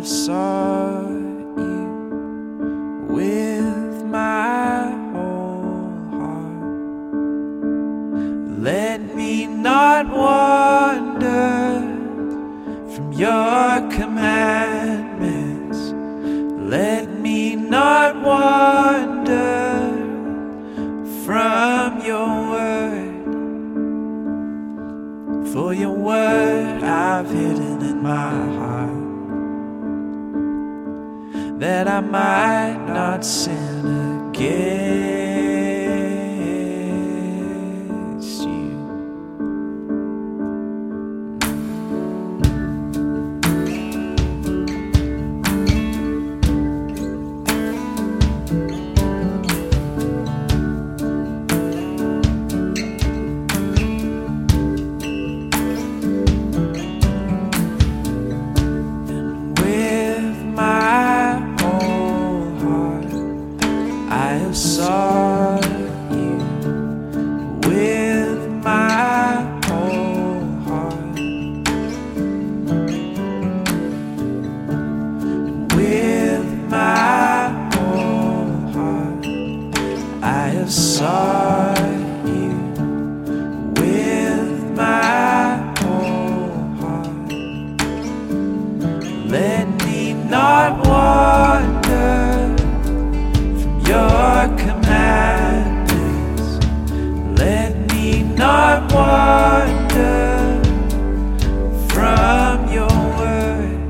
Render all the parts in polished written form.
have sought you with my whole heart. Let me not wander from your commandments. Let me not wander from your word. For your word I've hidden in my heart, that I might not sin against you. Sought you with my whole heart, with my whole heart. I have sought you with my whole heart. Let me not wander your commandments. Let me not wander from your word.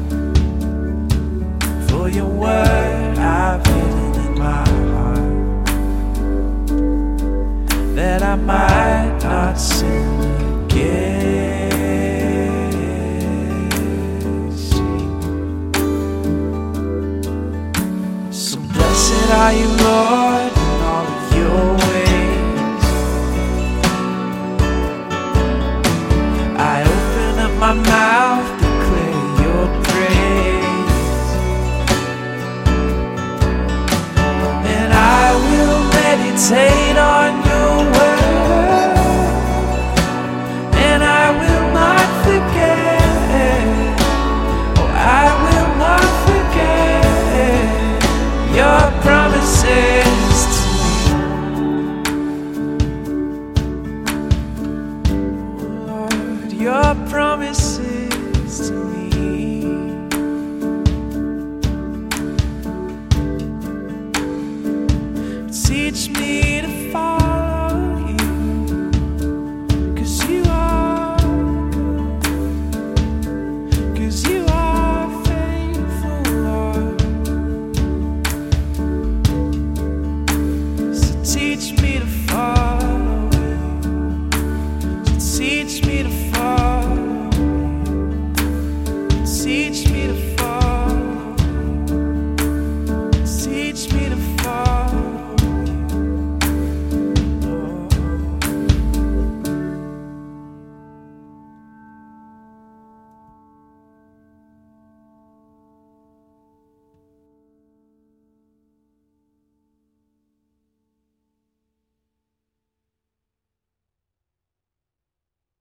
For your word I've hidden in my heart, that I might not sin against you. So blessed are you, Lord.